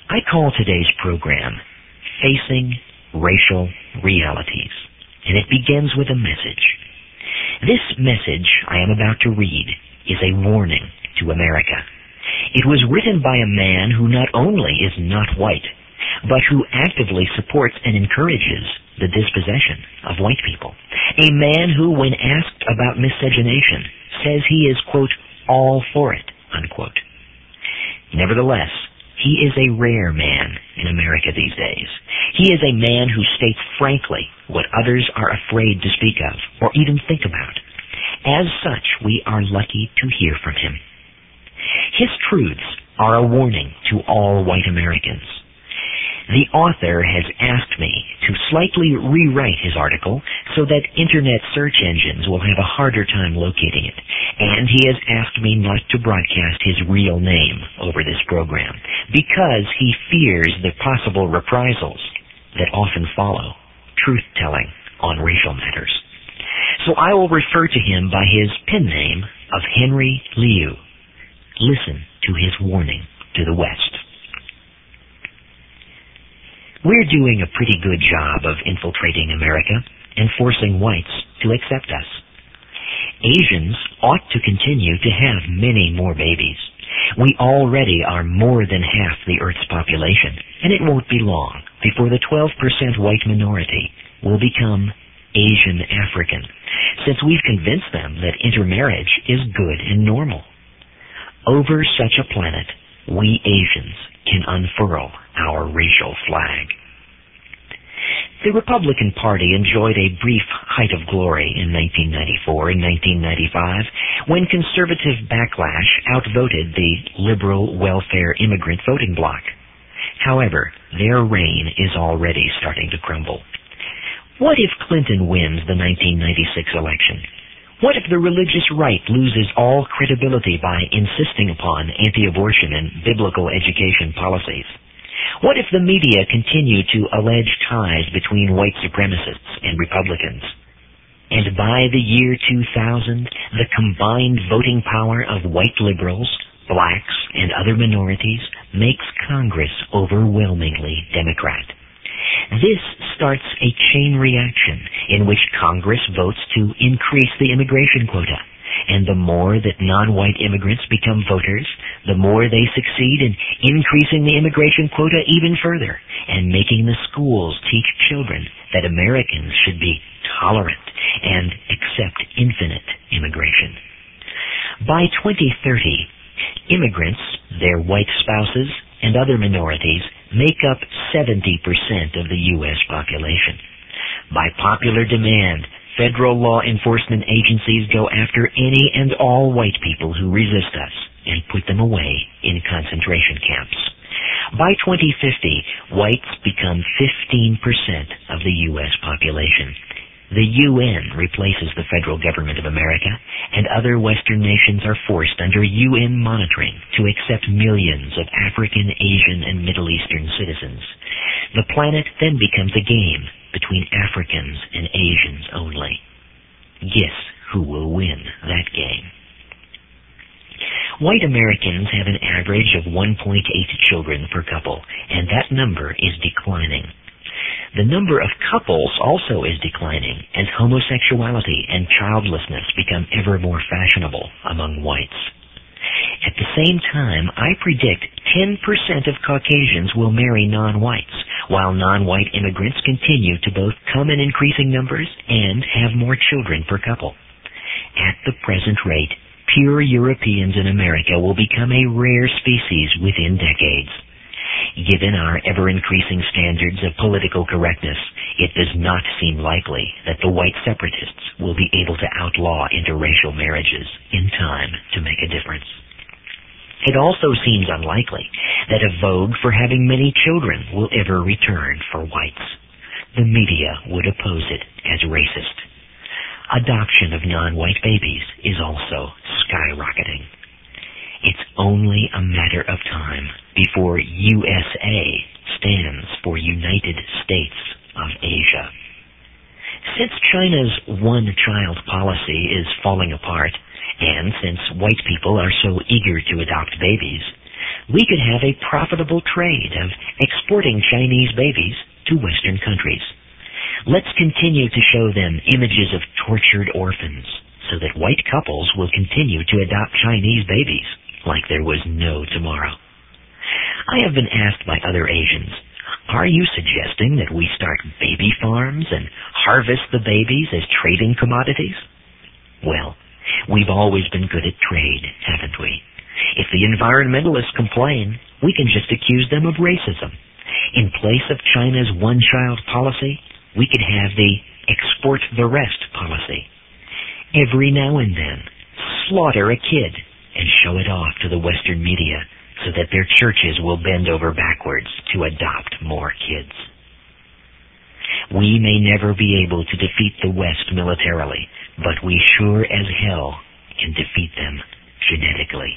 I call today's program Facing Racial Realities, and it begins with a message. This message I am about to read is a warning to America. It was written by a man who not only is not white, but who actively supports and encourages the dispossession of white people. A man who, when asked about miscegenation, says he is, quote, all for it, unquote. Nevertheless, he is a rare man in America these days. He is a man who states frankly what others are afraid to speak of or even think about. As such, we are lucky to hear from him. His truths are a warning to all white Americans. The author has asked me to slightly rewrite his article so that internet search engines will have a harder time locating it, and he has asked me not to broadcast his real name over this program because he fears the possible reprisals that often follow truth-telling on racial matters. So I will refer to him by his pen name of Henry Liu. Listen to his warning to the West. We're doing a pretty good job of infiltrating America and forcing whites to accept us. Asians ought to continue to have many more babies. We already are more than half the Earth's population, and it won't be long before the 12% white minority will become Asian African, since we've convinced them that intermarriage is good and normal. Over such a planet, we Asians can unfurl our racial flag. The Republican Party enjoyed a brief height of glory in 1994 and 1995 when conservative backlash outvoted the liberal welfare immigrant voting bloc. However, their reign is already starting to crumble. What if Clinton wins the 1996 election? What if the religious right loses all credibility by insisting upon anti-abortion and biblical education policies? What if the media continue to allege ties between white supremacists and Republicans? And by the year 2000, the combined voting power of white liberals, blacks, and other minorities makes Congress overwhelmingly Democrat. This starts a chain reaction in which Congress votes to increase the immigration quota. And the more that non-white immigrants become voters, the more they succeed in increasing the immigration quota even further and making the schools teach children that Americans should be tolerant and accept infinite immigration. By 2030, immigrants, their white spouses, and other minorities make up 70% of the U.S. population. By popular demand, federal law enforcement agencies go after any and all white people who resist us and put them away in concentration camps. By 2050, whites become 15% of the U.S. population. The UN replaces the federal government of America, and other Western nations are forced under UN monitoring to accept millions of African, Asian, and Middle Eastern citizens. The planet then becomes a game between Africans and Asians only. Guess who will win that game? White Americans have an average of 1.8 children per couple, and that number is declining. The number of couples also is declining as homosexuality and childlessness become ever more fashionable among whites. At the same time, I predict 10% of Caucasians will marry non-whites, while non-white immigrants continue to both come in increasing numbers and have more children per couple. At the present rate, pure Europeans in America will become a rare species within decades. Given our ever-increasing standards of political correctness, it does not seem likely that the white separatists will be able to outlaw interracial marriages in time to make a difference. It also seems unlikely that a vogue for having many children will ever return for whites. The media would oppose it as racist. Adoption of non-white babies is also skyrocketing. It's only a matter of time before USA stands for United States of Asia. Since China's one-child policy is falling apart, and since white people are so eager to adopt babies, we could have a profitable trade of exporting Chinese babies to Western countries. Let's continue to show them images of tortured orphans so that white couples will continue to adopt Chinese babies like there was no tomorrow. I have been asked by other Asians, are you suggesting that we start baby farms and harvest the babies as trading commodities? Well, we've always been good at trade, haven't we? If the environmentalists complain, we can just accuse them of racism. In place of China's one-child policy, we could have the export the rest policy. Every now and then, slaughter a kid and show it off to the Western media so that their churches will bend over backwards to adopt more kids. We may never be able to defeat the West militarily, but we sure as hell can defeat them genetically.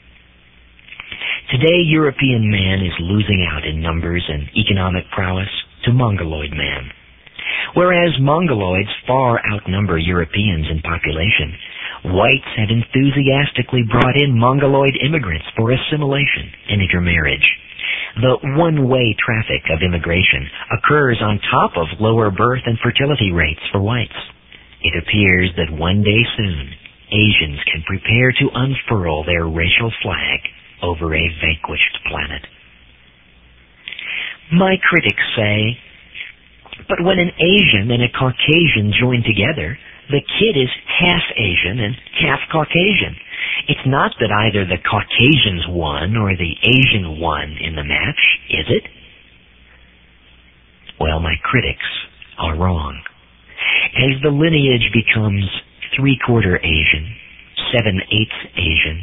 Today, European man is losing out in numbers and economic prowess to Mongoloid man. Whereas Mongoloids far outnumber Europeans in population, whites have enthusiastically brought in Mongoloid immigrants for assimilation and intermarriage. The one-way traffic of immigration occurs on top of lower birth and fertility rates for whites. It appears that one day soon, Asians can prepare to unfurl their racial flag over a vanquished planet. My critics say, but when an Asian and a Caucasian join together, the kid is half Asian and half Caucasian. It's not that either the Caucasians won or the Asian won in the match, is it? Well, my critics are wrong. As the lineage becomes 3/4 Asian, 7/8 Asian,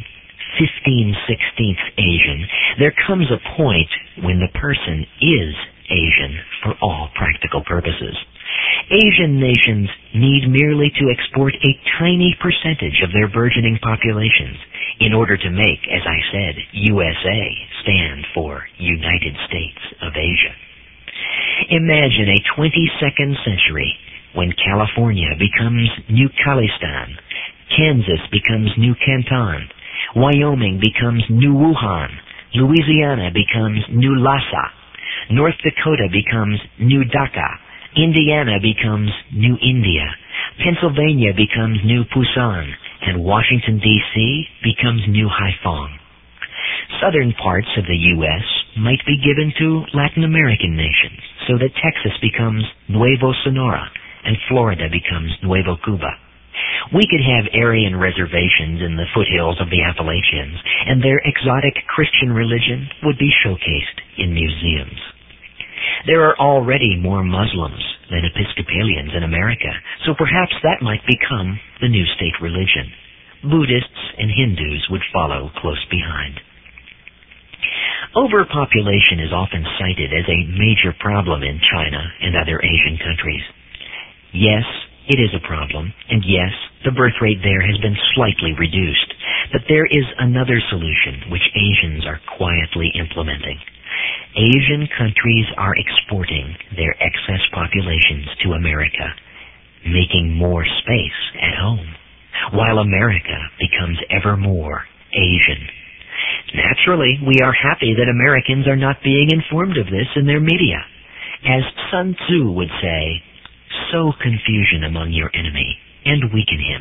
15/16 Asian, there comes a point when the person is Asian for all practical purposes. Asian nations need merely to export a tiny percentage of their burgeoning populations in order to make, as I said, USA stand for United States of Asia. Imagine a 22nd century when California becomes New Khalistan, Kansas becomes New Canton, Wyoming becomes New Wuhan, Louisiana becomes New Lhasa, North Dakota becomes New Dhaka, Indiana becomes New India, Pennsylvania becomes New Pusan, and Washington, D.C. becomes New Haiphong. Southern parts of the U.S. might be given to Latin American nations, so that Texas becomes Nuevo Sonora, and Florida becomes Nuevo Cuba. We could have Aryan reservations in the foothills of the Appalachians, and their exotic Christian religion would be showcased in museums. There are already more Muslims than Episcopalians in America, so perhaps that might become the new state religion. Buddhists and Hindus would follow close behind. Overpopulation is often cited as a major problem in China and other Asian countries. Yes, it is a problem, and yes, the birth rate there has been slightly reduced, but there is another solution which Asians are quietly implementing. Asian countries are exporting their excess populations to America, making more space at home, while America becomes ever more Asian. Naturally, we are happy that Americans are not being informed of this in their media. As Sun Tzu would say, sow confusion among your enemy and weaken him.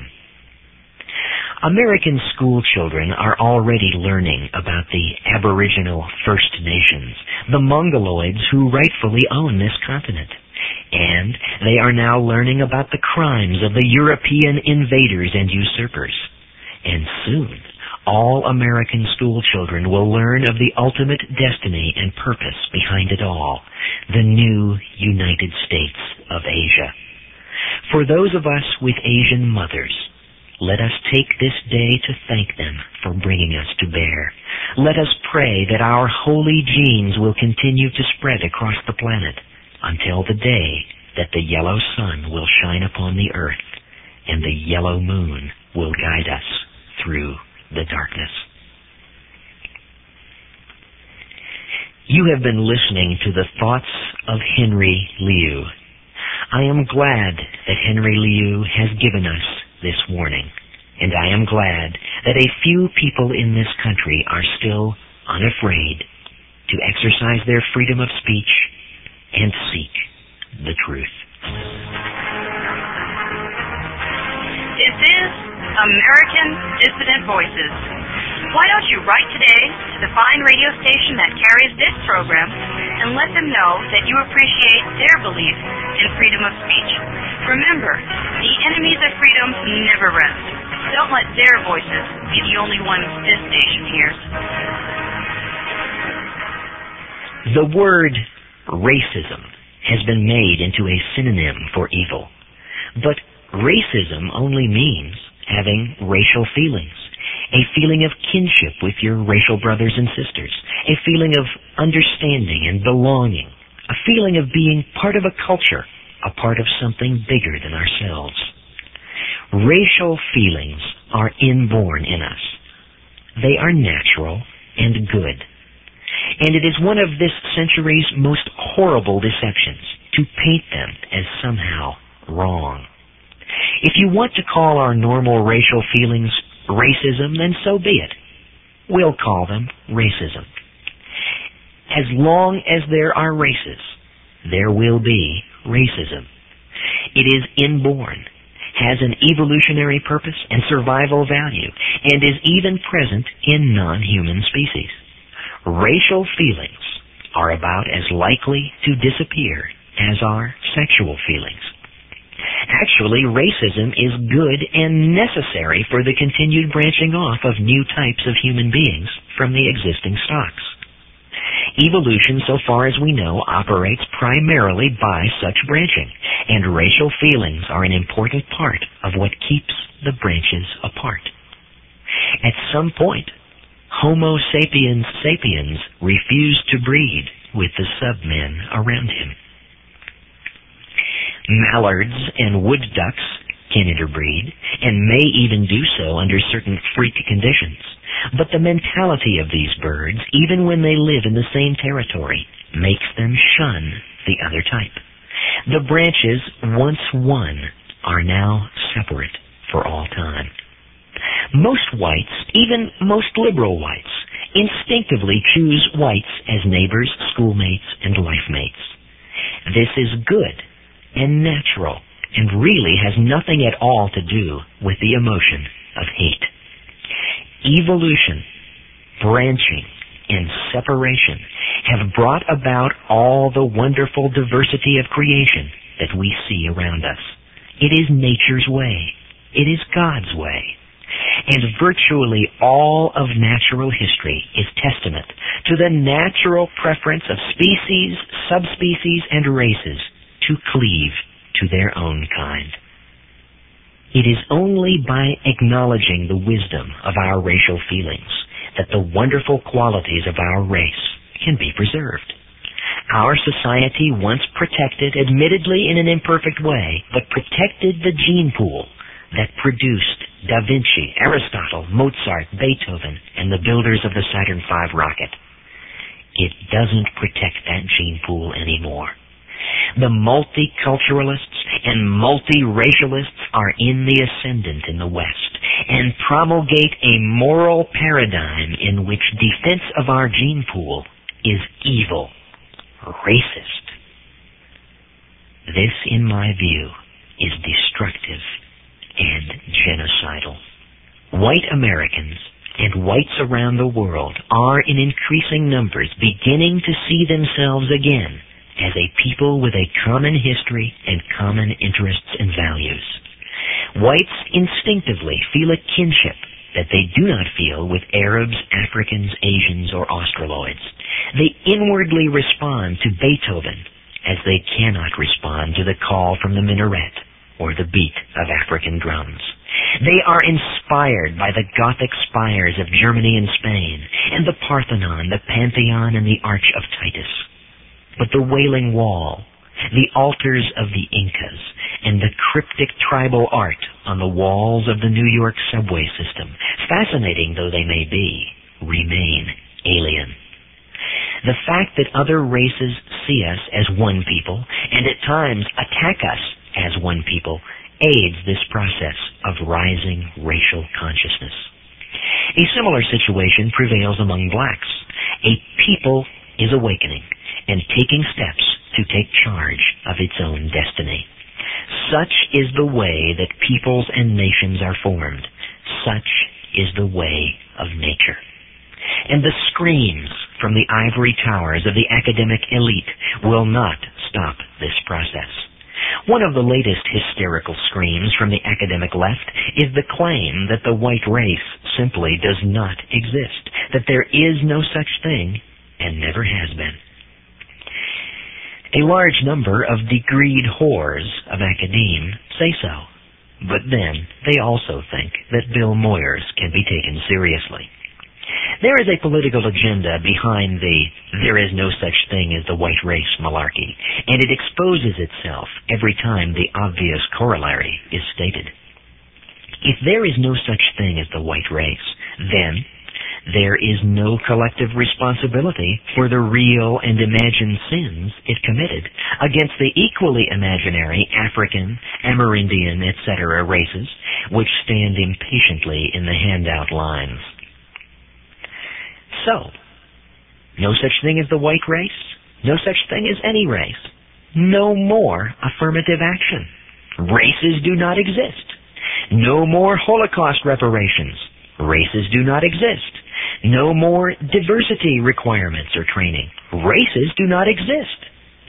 American school children are already learning about the Aboriginal First Nations, the Mongoloids who rightfully own this continent. And they are now learning about the crimes of the European invaders and usurpers. And soon, all American school children will learn of the ultimate destiny and purpose behind it all, the new United States of Asia. For those of us with Asian mothers, let us take this day to thank them for bringing us to bear. Let us pray that our holy genes will continue to spread across the planet until the day that the yellow sun will shine upon the earth and the yellow moon will guide us through the darkness. You have been listening to the thoughts of Henry Liu. I am glad that Henry Liu has given us this warning, and I am glad that a few people in this country are still unafraid to exercise their freedom of speech and seek the truth. This is American Dissident Voices. Why don't you write today to the fine radio station that carries this program and let them know that you appreciate their belief in freedom of speech. Remember, the enemies of freedom never rest. Don't let their voices be the only ones this station hears. The word racism has been made into a synonym for evil. But racism only means having racial feelings, a feeling of kinship with your racial brothers and sisters, a feeling of understanding and belonging, a feeling of being part of a culture, a part of something bigger than ourselves. Racial feelings are inborn in us. They are natural and good. And it is one of this century's most horrible deceptions to paint them as somehow wrong. If you want to call our normal racial feelings racism, then so be it. We'll call them racism. As long as there are races, there will be racism. It is inborn, has an evolutionary purpose and survival value, and is even present in non-human species. Racial feelings are about as likely to disappear as are sexual feelings. Actually, racism is good and necessary for the continued branching off of new types of human beings from the existing stocks. Evolution, so far as we know, operates primarily by such branching, and racial feelings are an important part of what keeps the branches apart. At some point, Homo sapiens sapiens refused to breed with the submen around him. Mallards and wood ducks can interbreed, and may even do so under certain freak conditions. But the mentality of these birds, even when they live in the same territory, makes them shun the other type. The branches, once one, are now separate for all time. Most whites, even most liberal whites, instinctively choose whites as neighbors, schoolmates, and life mates. This is good and natural, and really has nothing at all to do with the emotion of hate. Evolution, branching, and separation have brought about all the wonderful diversity of creation that we see around us. It is nature's way. It is God's way. And virtually all of natural history is testament to the natural preference of species, subspecies, and races to cleave to their own kind. It is only by acknowledging the wisdom of our racial feelings that the wonderful qualities of our race can be preserved. Our society once protected, admittedly in an imperfect way, but protected the gene pool that produced Da Vinci, Aristotle, Mozart, Beethoven, and the builders of the Saturn V rocket. It doesn't protect that gene pool anymore. The multiculturalists and multiracialists are in the ascendant in the West and promulgate a moral paradigm in which defense of our gene pool is evil, racist. This, in my view, is destructive and genocidal. White Americans and whites around the world are in increasing numbers beginning to see themselves again as a people with a common history and common interests and values. Whites instinctively feel a kinship that they do not feel with Arabs, Africans, Asians, or Australoids. They inwardly respond to Beethoven as they cannot respond to the call from the minaret or the beat of African drums. They are inspired by the Gothic spires of Germany and Spain, and the Parthenon, the Pantheon, and the Arch of Titus. But the Wailing Wall, the altars of the Incas, and the cryptic tribal art on the walls of the New York subway system, fascinating though they may be, remain alien. The fact that other races see us as one people, and at times attack us as one people, aids this process of rising racial consciousness. A similar situation prevails among blacks. A people is awakening and taking steps to take charge of its own destiny. Such is the way that peoples and nations are formed. Such is the way of nature. And the screams from the ivory towers of the academic elite will not stop this process. One of the latest hysterical screams from the academic left is the claim that the white race simply does not exist, that there is no such thing and never has been. A large number of degreed whores of academe say so, but then they also think that Bill Moyers can be taken seriously. There is a political agenda behind the "there is no such thing as the white race" malarkey, and it exposes itself every time the obvious corollary is stated. If there is no such thing as the white race, then there is no collective responsibility for the real and imagined sins it committed against the equally imaginary African, Amerindian, etc. races which stand impatiently in the handout lines. So, no such thing as the white race, no such thing as any race. No more affirmative action. Races do not exist. No more Holocaust reparations. Races do not exist. No more diversity requirements or training. Races do not exist.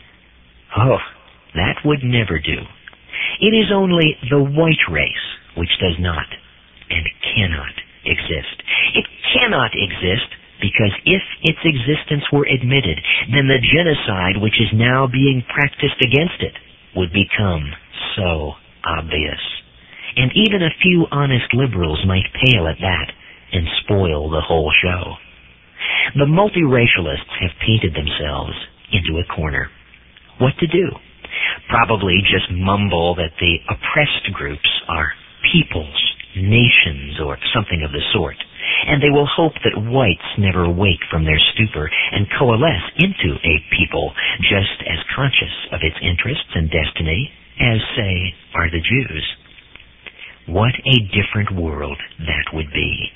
Oh, that would never do. It is only the white race which does not and cannot exist. It cannot exist because if its existence were admitted, then the genocide which is now being practiced against it would become so obvious. And even a few honest liberals might pale at that and spoil the whole show. The multiracialists have painted themselves into a corner. What to do? Probably just mumble that the oppressed groups are peoples, nations, or something of the sort, and they will hope that whites never wake from their stupor and coalesce into a people just as conscious of its interests and destiny as, say, are the Jews. What a different world that would be.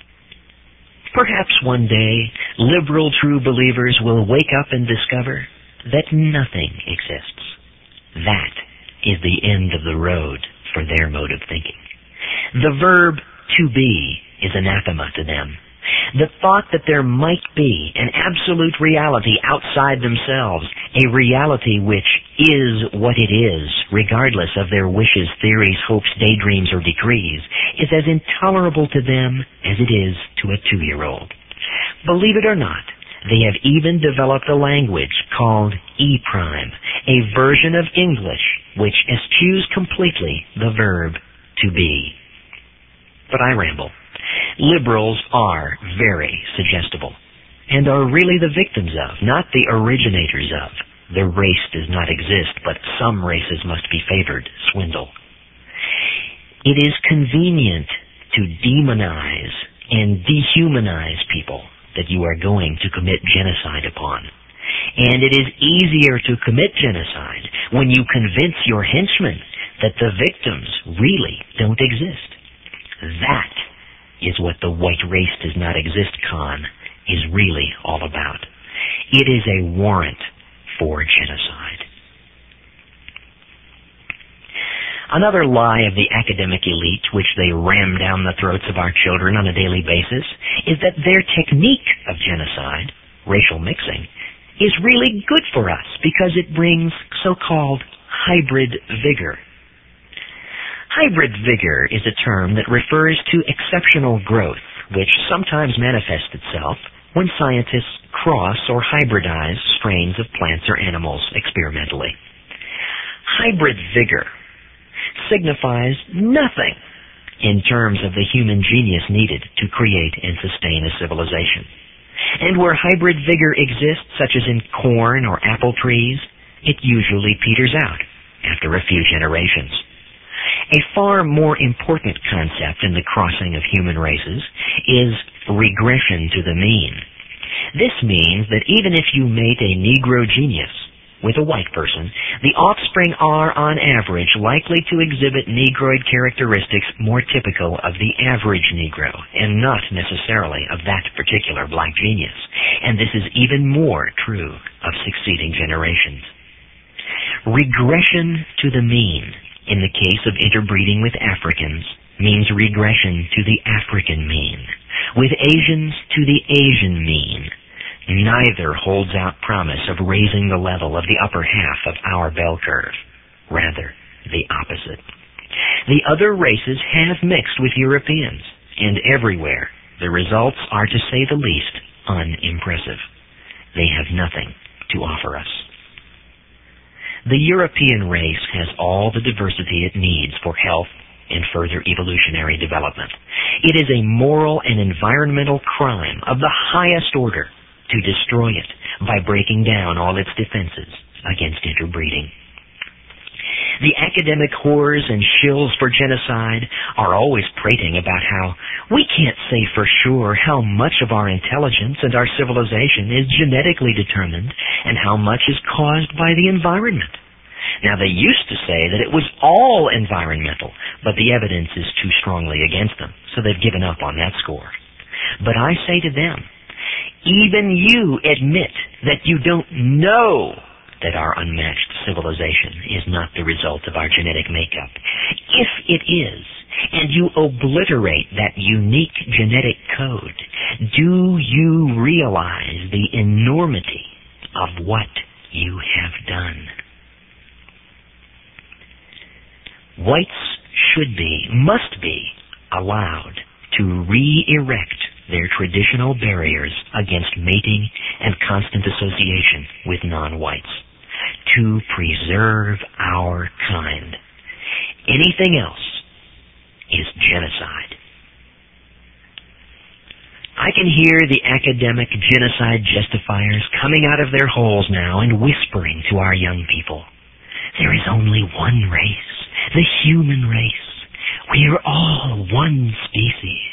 Perhaps one day, liberal true believers will wake up and discover that nothing exists. That is the end of the road for their mode of thinking. The verb to be is anathema to them. The thought that there might be an absolute reality outside themselves, a reality which is what it is, regardless of their wishes, theories, hopes, daydreams, or decrees, is as intolerable to them as it is to a 2-year-old. Believe it or not, they have even developed a language called E-prime, a version of English which eschews completely the verb to be. But I ramble. Liberals are very suggestible and are really the victims of, not the originators of, the race does not exist, but some races must be favored swindle. It is convenient to demonize and dehumanize people that you are going to commit genocide upon. And it is easier to commit genocide when you convince your henchmen that the victims really don't exist. That is what the white race does not exist con is really all about. It is a warrant for genocide. Another lie of the academic elite, which they ram down the throats of our children on a daily basis, is that their technique of genocide, racial mixing, is really good for us because it brings so-called hybrid vigor. Hybrid vigor is a term that refers to exceptional growth, which sometimes manifests itself when scientists cross or hybridize strains of plants or animals experimentally. Hybrid vigor signifies nothing in terms of the human genius needed to create and sustain a civilization. And where hybrid vigor exists, such as in corn or apple trees, it usually peters out after a few generations. A far more important concept in the crossing of human races is regression to the mean. This means that even if you mate a Negro genius with a white person, the offspring are, on average, likely to exhibit Negroid characteristics more typical of the average Negro, and not necessarily of that particular black genius. And this is even more true of succeeding generations. Regression to the mean, in the case of interbreeding with Africans, means regression to the African mean. With Asians, to the Asian mean. Neither holds out promise of raising the level of the upper half of our bell curve. Rather, the opposite. The other races have mixed with Europeans, and everywhere the results are, to say the least, unimpressive. They have nothing to offer us. The European race has all the diversity it needs for health and further evolutionary development. It is a moral and environmental crime of the highest order to destroy it by breaking down all its defenses against interbreeding. The academic whores and shills for genocide are always prating about how we can't say for sure how much of our intelligence and our civilization is genetically determined and how much is caused by the environment. Now, they used to say that it was all environmental, but the evidence is too strongly against them, so they've given up on that score. But I say to them, even you admit that you don't know that our unmatched civilization is not the result of our genetic makeup. If it is, and you obliterate that unique genetic code, do you realize the enormity of what you have done? Whites should be, must be, allowed to re-erect their traditional barriers against mating and constant association with non-whites, to preserve our kind. Anything else is genocide. I can hear the academic genocide justifiers coming out of their holes now and whispering to our young people, there is only one race, the human race. We are all one species.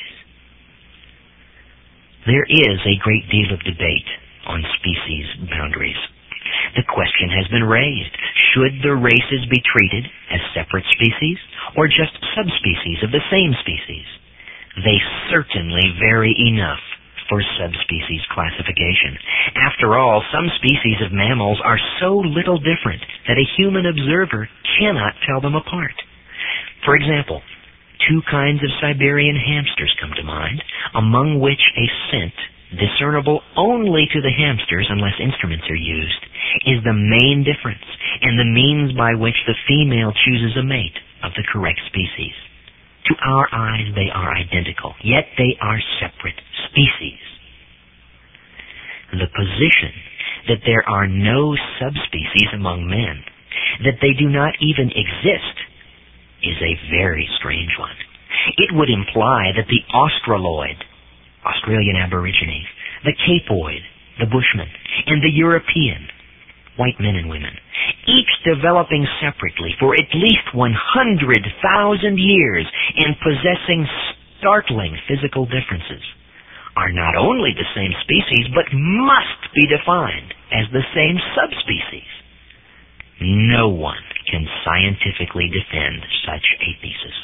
There is a great deal of debate on species boundaries. The question has been raised, should the races be treated as separate species or just subspecies of the same species? They certainly vary enough for subspecies classification. After all, some species of mammals are so little different that a human observer cannot tell them apart. For example, two kinds of Siberian hamsters come to mind, among which a scent, discernible only to the hamsters unless instruments are used, is the main difference and the means by which the female chooses a mate of the correct species. To our eyes they are identical, yet they are separate species. The position that there are no subspecies among men, that they do not even exist, is a very strange one. It would imply that the Australoid, Australian Aborigines, the Capoid, the Bushman, and the European, white men and women, each developing separately for at least 100,000 years and possessing startling physical differences, are not only the same species, but must be defined as the same subspecies. No one can scientifically defend such a thesis.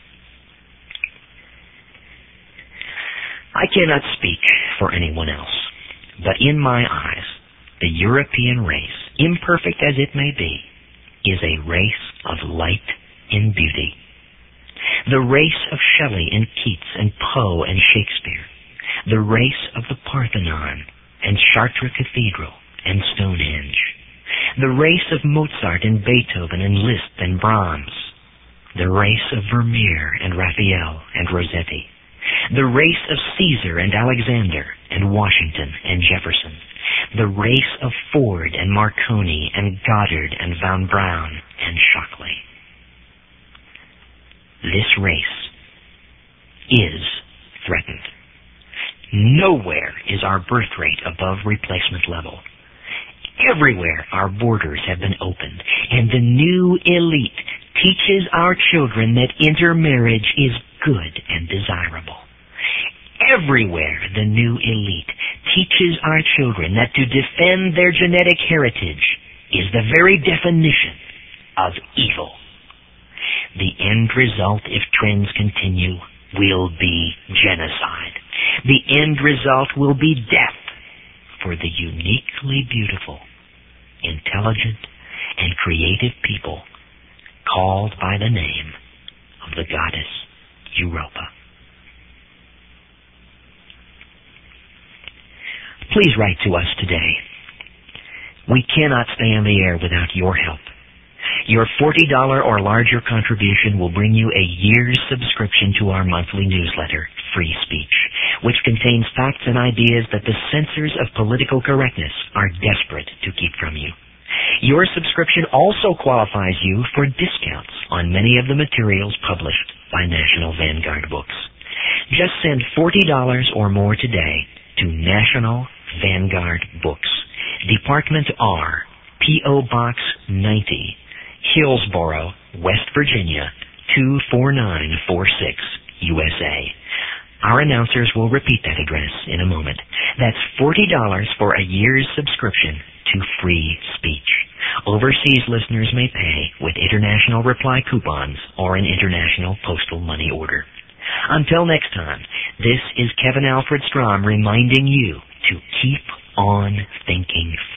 I cannot speak for anyone else, but in my eyes, the European race, imperfect as it may be, is a race of light and beauty. The race of Shelley and Keats and Poe and Shakespeare. The race of the Parthenon and Chartres Cathedral and Stonehenge. The race of Mozart and Beethoven and Liszt and Brahms. The race of Vermeer and Raphael and Rossetti. The race of Caesar and Alexander and Washington and Jefferson. The race of Ford and Marconi and Goddard and Von Braun and Shockley. This race is threatened. Nowhere is our birth rate above replacement level. Everywhere our borders have been opened, and the new elite teaches our children that intermarriage is good and desirable. Everywhere the new elite teaches our children that to defend their genetic heritage is the very definition of evil. The end result, if trends continue, will be genocide. The end result will be death for the uniquely beautiful, intelligent, and creative people called by the name of the goddess Europa. Please write to us today. We cannot stay on the air without your help. Your $40 or larger contribution will bring you a year's subscription to our monthly newsletter, Free Speech, which contains facts and ideas that the censors of political correctness are desperate to keep from you. Your subscription also qualifies you for discounts on many of the materials published by National Vanguard Books. Just send $40 or more today to National Vanguard Books, Department R, P.O. Box 90, Hillsboro, West Virginia, 24946, USA. Our announcers will repeat that address in a moment. That's $40 for a year's subscription to Free Speech. Overseas listeners may pay with international reply coupons or an international postal money order. Until next time, this is Kevin Alfred Strom reminding you to keep on thinking